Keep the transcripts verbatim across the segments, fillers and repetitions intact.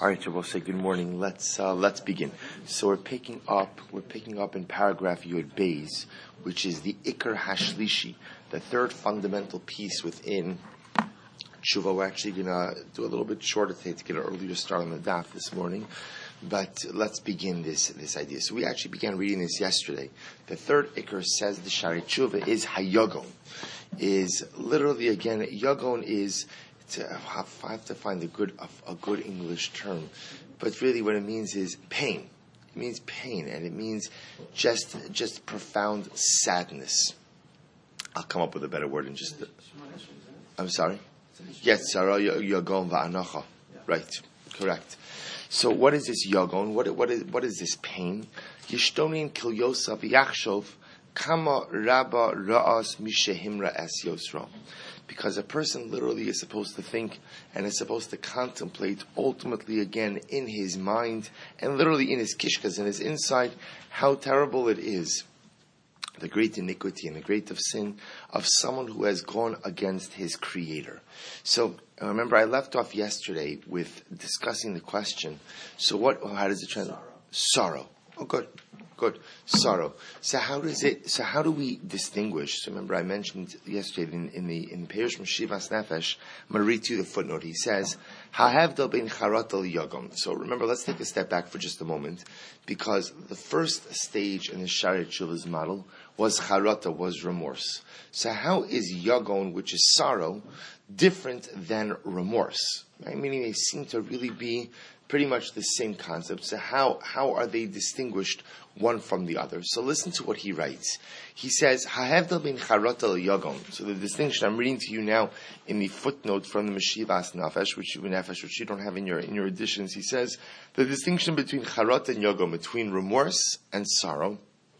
All right, so we'll say good morning. Let's uh, let's begin. So we're picking up we're picking up in paragraph Yud Beis, which is the Ikar Hashlishi, the third fundamental piece within Tshuva. We're actually going to do a little bit shorter today to get an earlier start on the daf this morning, but let's begin this this idea. So we actually began reading this yesterday. The third Ikar says the Shari Tshuva is Hayagon, is literally again Yagon is. To have, I have to find a good a, a good English term, but really what it means is pain. It means pain, and it means just just profound sadness. I'll come up with a better word in just. A, I'm sorry. Yes, Yagon va'anacha. Right, correct. So what is this Yagon? What what is what is this pain? Yishtonin kilyosa v'yachshov kama rabba ra'as mishehimra es yosra. Because a person literally is supposed to think and is supposed to contemplate ultimately again in his mind and literally in his kishkas, in his inside, how terrible it is, the great iniquity and the great of sin of someone who has gone against his creator. So remember, I left off yesterday with discussing the question. So what? How does it translate? Sorrow. Sorrow. Oh, good. Good. Sorrow. So how does it? So how do we distinguish? So remember, I mentioned yesterday in, in the in Perush Meshivas Nefesh. I'm going to read to you the footnote. He says, "Ha'hevdel bein charata liyagam." So remember, let's take a step back for just a moment, because the first stage in the Shari Tshuva's model was charata, was remorse. So how is yagon, which is sorrow, different than remorse? Right? Meaning they seem to really be pretty much the same concept. So how how are they distinguished one from the other? So listen to what he writes. He says, "Ha'hevdel bin charata l'yagon." So the distinction I'm reading to you now in the footnote from the Meshivas Nefesh, which you Nefesh, which you don't have in your in your editions. He says the distinction between charata and yagon, between remorse and sorrow.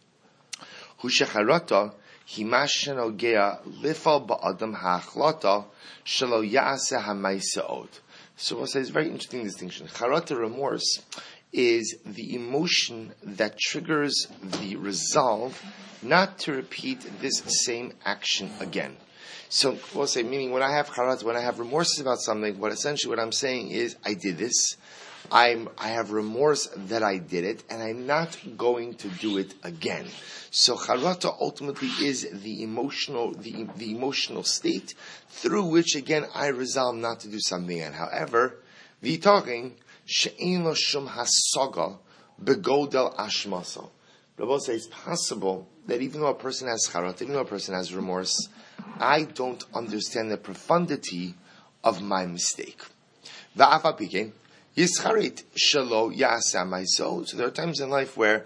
Hu shecharata himash shenogea lifal ba'adam ha'achlata shelo ya'aseh ha'maiseod. So we'll say it's a very interesting distinction. Charata, remorse, is the emotion that triggers the resolve not to repeat this same action again. So we'll say, meaning when I have charata, when I have remorse about something, what essentially what I'm saying is, I did this, I'm, I have remorse that I did it, and I'm not going to do it again. So charata ultimately is the emotional, the, the emotional state through which again I resolve not to do something again. However, the talking she'ein lo shum hasaga begodel ashmasa. Rabbi says it's possible that even though a person has charata, even though a person has remorse, I don't understand the profundity of my mistake. Va'afa pike yischarit shelo ya'asa maiso. So there are times in life where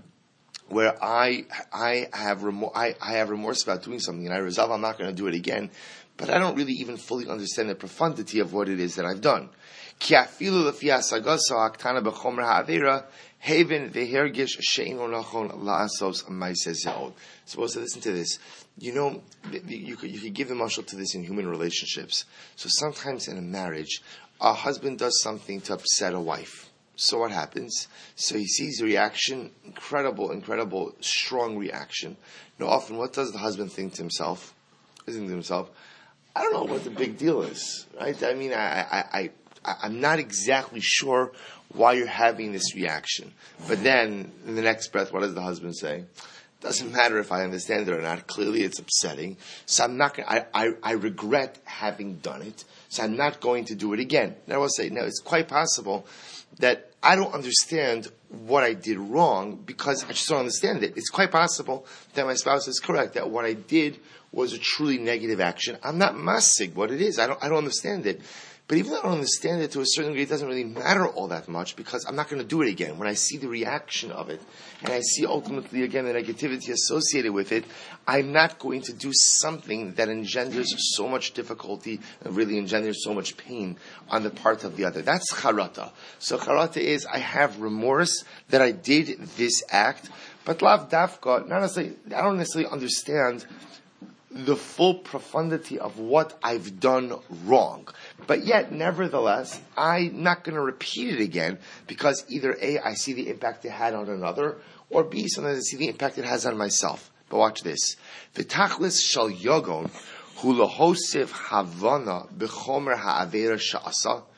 where I I have remorse, I, I have remorse about doing something, and I resolve I'm not going to do it again, but I don't really even fully understand the profundity of what it is that I've done. Ki afilu lefi hasagasa haktana b'chomer ha'avera haven vehergish she'ein lo nachon la'asos ma'aseh ze'od. Suppose to listen to this. You know, you could you could give the mashal to this in human relationships. So sometimes in a marriage, a husband does something to upset a wife. So what happens? So he sees a reaction, incredible, incredible, strong reaction. Now often, what does the husband think to himself? He thinks to himself, I don't know what the big deal is, right? I mean, I, I, I, I'm not exactly sure why you're having this reaction. But then, in the next breath, what does the husband say? Doesn't matter if I understand it or not. Clearly, it's upsetting. So I'm not. I, I I regret having done it. So I'm not going to do it again. Now I will say, now it's quite possible that I don't understand what I did wrong because I just don't understand it. It's quite possible that my spouse is correct, that what I did was a truly negative action. I'm not masig what it is. I don't I don't understand it. But even though I don't understand it to a certain degree, it doesn't really matter all that much because I'm not going to do it again. When I see the reaction of it, and I see ultimately, again, the negativity associated with it, I'm not going to do something that engenders so much difficulty and really engenders so much pain on the part of the other. That's charata. So charata is, I have remorse that I did this act, but lav dafka, not necessarily, I don't necessarily understand the full profundity of what I've done wrong. But yet, nevertheless, I'm not going to repeat it again because either A, I see the impact it had on another, or B, sometimes I see the impact it has on myself. But watch this. V'tachlis shal yogon hu lahosif havana b'chomer ha'avera sha'asa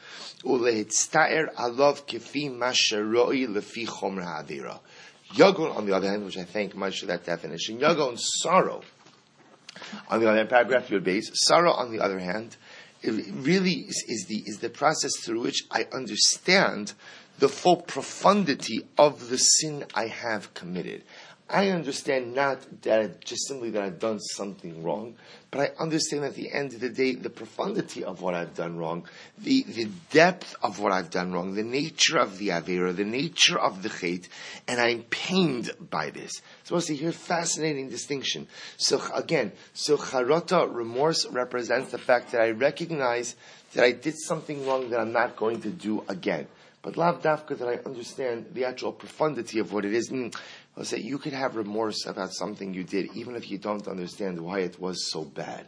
ulehitztaer alav kefi masharoi lefi chomer ha'avira. Yagon, on the other hand, which I think much of that definition, Yagon, sorrow. On the other hand, paragraph your base, sorrow, on the other hand, it really is, is the is the process through which I understand the full profundity of the sin I have committed. I understand not that just simply that I've done something wrong, but I understand at the end of the day the profundity of what I've done wrong, the, the depth of what I've done wrong, the nature of the avera, the nature of the chait, and I'm pained by this. So see here, fascinating distinction. So again, so charata, remorse, represents the fact that I recognize that I did something wrong that I'm not going to do again. But lav dafka that I understand the actual profundity of what it is. Mm, I'll say you could have remorse about something you did, even if you don't understand why it was so bad.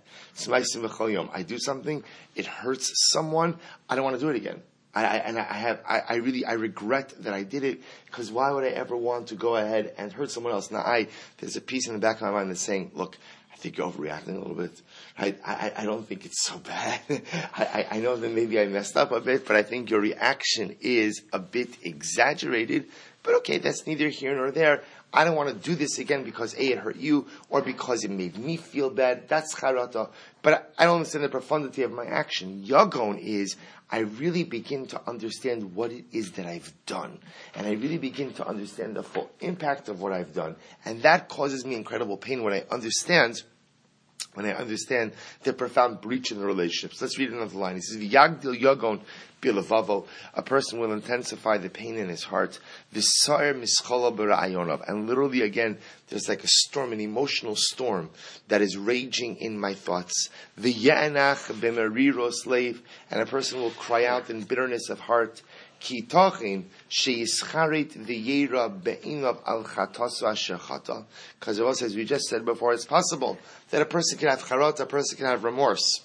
I do something, it hurts someone, I don't want to do it again. I, I, and I have, I, I really, I regret that I did it, because why would I ever want to go ahead and hurt someone else? Now, I, there's a piece in the back of my mind that's saying, look, I think you're overreacting a little bit. Right? I, I don't think it's so bad. I, I, I know that maybe I messed up a bit, but I think your reaction is a bit exaggerated. But okay, that's neither here nor there. I don't want to do this again because A, it hurt you, or because it made me feel bad. That's charata. But I don't understand the profundity of my action. Yagon is, I really begin to understand what it is that I've done. And I really begin to understand the full impact of what I've done. And that causes me incredible pain when I understand when I understand the profound breach in the relationships. Let's read another line. He says, V'yagdil yagon bilavavo, a person will intensify the pain in his heart. V'sa'er mischola b'ra'ayonav. And literally again, there's like a storm, an emotional storm that is raging in my thoughts. V'ya'anach b'meriro slave, and a person will cry out in bitterness of heart. Ki tachin sheischarit v'yera be'inav al chatasu asher chata. Because also, as we just said before, it's possible that a person can have charata, a person can have remorse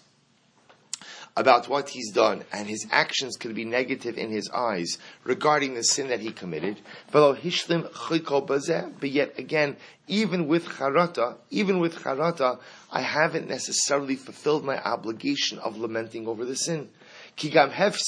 about what he's done, and his actions could be negative in his eyes regarding the sin that he committed. But yet again, even with charata, even with charata, I haven't necessarily fulfilled my obligation of lamenting over the sin. Because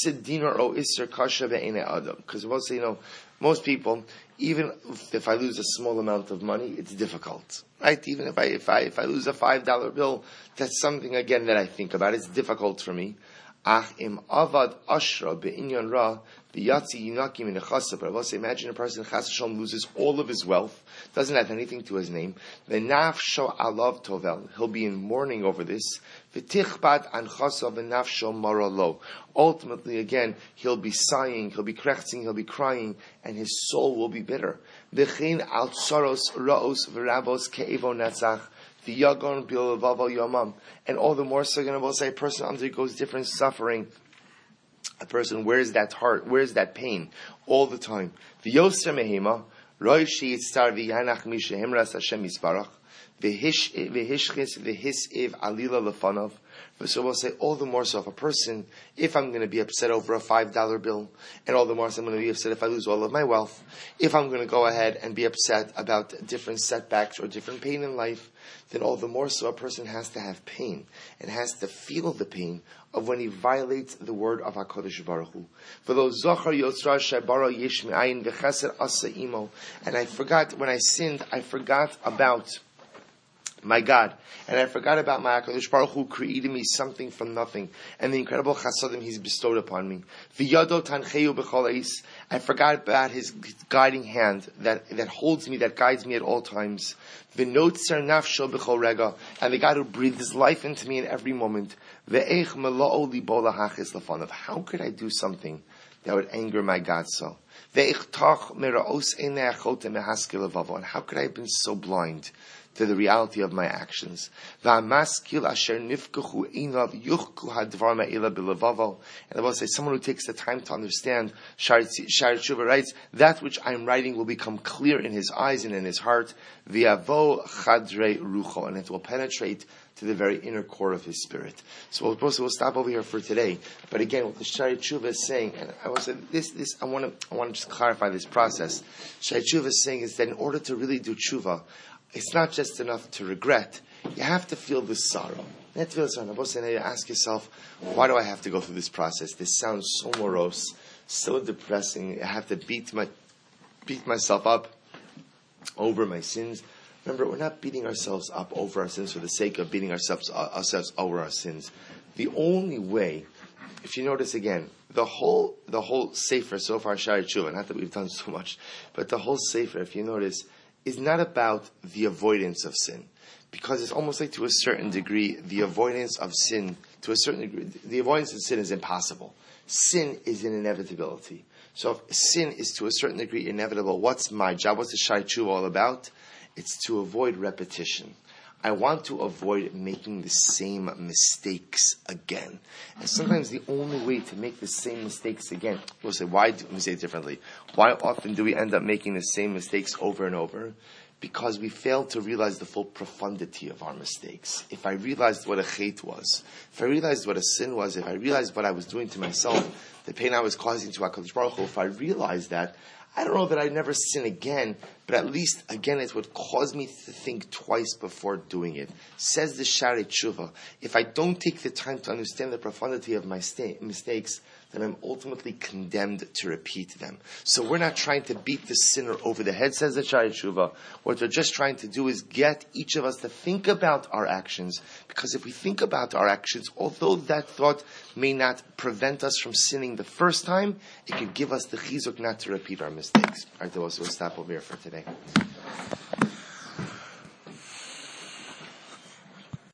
most, you know, most people, even if I lose a small amount of money, it's difficult, right? Even if I if I if I lose a five dollar bill, that's something again that I think about. It's difficult for me. Ach im avad ashra be'inyan ra v'yatzi yinakim in a chasab. I will say, imagine a person chas v'shalom loses all of his wealth, doesn't have anything to his name. V'nafsho alav tovel. He'll be in mourning over this. V'tichbad an chasav v'nafsho maralo. Ultimately, again, he'll be sighing, he'll be krechzing, he'll be crying, and his soul will be bitter. V'chein al tsaros ra'os v'rabos ke'evo natzach. The yagon bilavaval yomam, and all the more so, going to say, a person undergoes different suffering. A person wears that heart, wears that pain all the time. The yoser mehema, roishi yitzar v'yanach mishahimras Hashem yisparach, v'hishchis v'hisiv alila lefanov. So we'll say, all the more so if a person, if I'm going to be upset over a five dollar bill, and all the more so I'm going to be upset if I lose all of my wealth, if I'm going to go ahead and be upset about different setbacks or different pain in life, then all the more so a person has to have pain, and has to feel the pain of when he violates the word of HaKadosh Baruch Hu. For those Zohar Yotzra Shebara Yesh Me'ayin V'Cheser Asa Imo, and I forgot, when I sinned, I forgot about my God, and I forgot about my HaKadosh Baruch Hu created me something from nothing, and the incredible chasadim He's bestowed upon me. V'yado tancheu b'chol ha'is, I forgot about His guiding hand that, that holds me, that guides me at all times. V'notzer nafsho b'chol rega, and the God who breathes life into me in every moment. Ve'ech mela'o libo lahachis lefanav. How could I do something that would anger my God so? Ve'ech tach mera'os einei achote mehaskel levavo. And how could I have been so blind to the reality of my actions? And I will say, someone who takes the time to understand, Shari Tshuva writes, that which I am writing will become clear in his eyes and in his heart, and it will penetrate to the very inner core of his spirit. So we'll, we'll stop over here for today. But again, what the Shari Tshuva is saying, and I will say this, this, I want to, I want to just clarify this process. Shari Tshuva is saying is that in order to really do Tshuva, it's not just enough to regret. You have to feel the sorrow. You ask yourself, why do I have to go through this process? This sounds so morose, so depressing. I have to beat my beat myself up over my sins. Remember, we're not beating ourselves up over our sins for the sake of beating ourselves ourselves over our sins. The only way, if you notice again, the whole the whole sefer so far, Sha'arei Tshuva, not that we've done so much, but the whole sefer, if you notice, is not about the avoidance of sin. Because it's almost like, to a certain degree, the avoidance of sin, to a certain degree, the avoidance of sin is impossible. Sin is an inevitability. So if sin is to a certain degree inevitable, what's my job? What's the Sha'arei Tshuva all about? It's to avoid repetition. I want to avoid making the same mistakes again. And sometimes the only way to make the same mistakes again, we'll say, why do we say it differently? Why often do we end up making the same mistakes over and over? Because we fail to realize the full profundity of our mistakes. If I realized what a chait was, if I realized what a sin was, if I realized what I was doing to myself, the pain I was causing to HaKadosh Baruch Hu, if I realized that, I don't know that I'd never sin again, but at least, again, it would cause me to think twice before doing it. Says the Sha'arei Tshuva, if I don't take the time to understand the profundity of my sta- mistakes, then I'm ultimately condemned to repeat them. So we're not trying to beat the sinner over the head, says the Sha'arei Tshuva. What we're just trying to do is get each of us to think about our actions, because if we think about our actions, although that thought may not prevent us from sinning the first time, it can give us the chizuk not to repeat our mistakes. All right, so we'll stop over here for today.